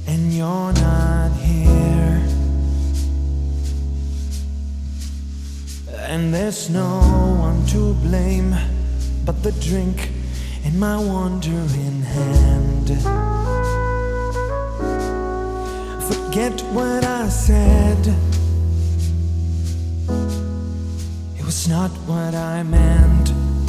and you're not here. And there's no one to blame but the drink in my wandering hand. Forget what I said, it was not what I meant.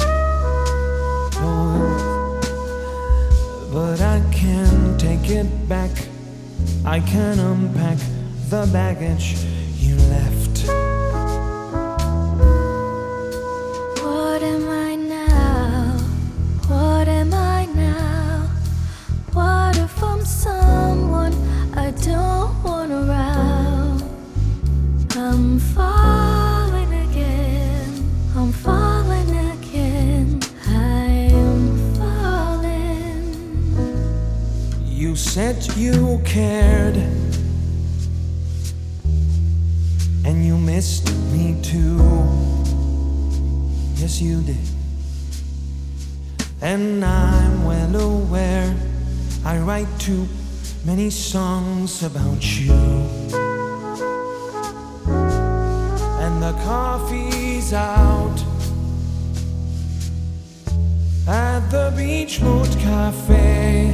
Oh, but I can take it back. I can unpack the baggage you left. What am I now? What am I now? What if I'm someone I don't want around? I'm falling again. I'm falling again. I am falling. You said you cared, and you missed me too. Yes, you did. And I'm well aware I write too many songs about you. And the coffee's out at the Beachwood Cafe,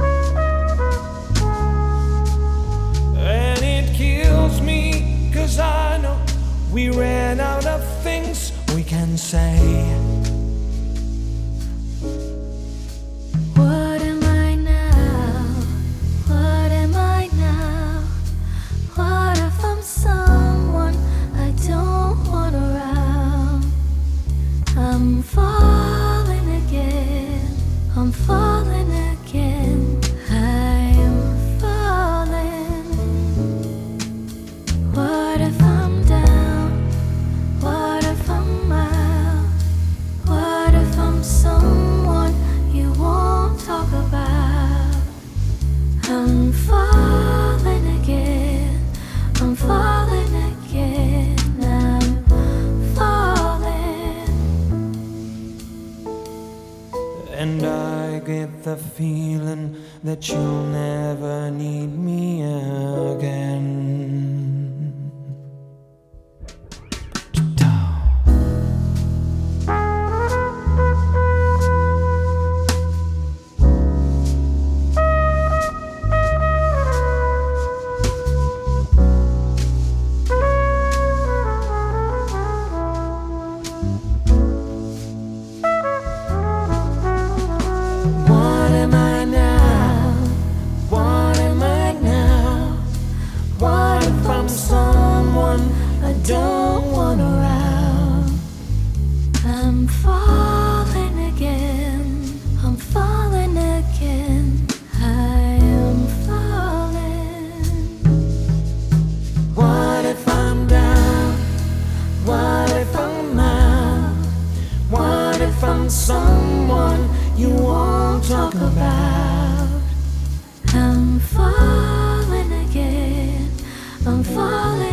and it kills me 'cause I know we ran out of things we can say. What am I now? What am I now? What if I'm someone I don't want around? I'm falling again. I'm falling again. I am falling. What if I'm down? What if I'm out? What if I'm someone you won't talk about? I'm falling again. I'm falling again. I'm falling. And I get the feeling that you'll never need me again. What am I now? What am I now? What if I'm someone I don't want around? I'm falling again. I'm falling again. I am falling. What if I'm down? What if I'm out? What if I'm someone you won't talk about? I'm falling again. I'm falling.